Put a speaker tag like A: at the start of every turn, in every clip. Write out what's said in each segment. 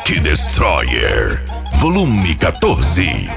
A: Reboque Destroyer, volume 14.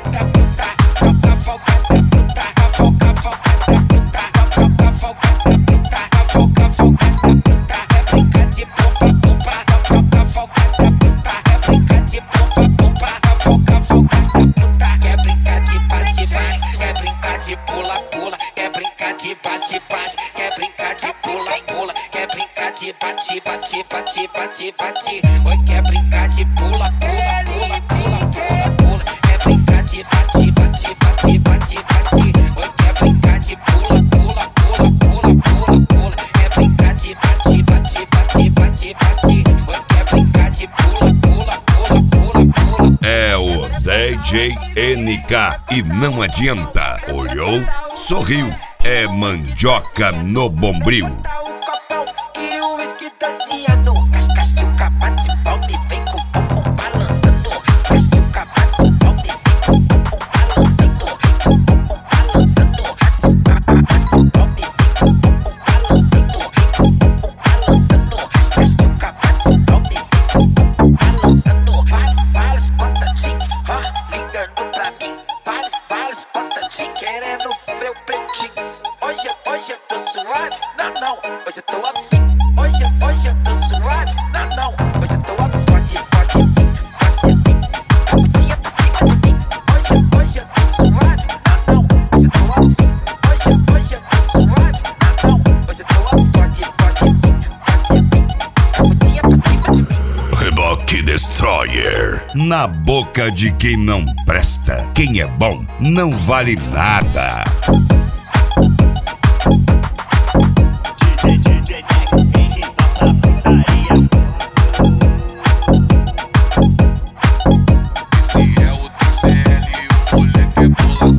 B: Bate, oi, quer brincar de pula, pula, pula, pula, pula, pula, quer brincar de bate, bate, bate, bate, bate, oi, quer brincar de pula, pula, pula, pula, pula, pula, quer brincar de bate, bate, bate, bate, bate, oi, quer brincar de pula, pula, pula, pula, pula.
A: É o DJ NK e não adianta. Olhou, sorriu, é mandioca no bombril.
B: Hoje eu tô suave, não, hoje eu tô afim. Hoje eu tô suave, não, hoje eu tô afim. Pode vir, a putinha pra cima de mim. Hoje eu tô suave, não, hoje eu tô afim. Hoje eu tô suave, não, hoje eu tô afim. Pode vir, a putinha pra cima de mim.
A: Reboque Destroyer, na boca de quem não presta. Quem é bom não vale nada.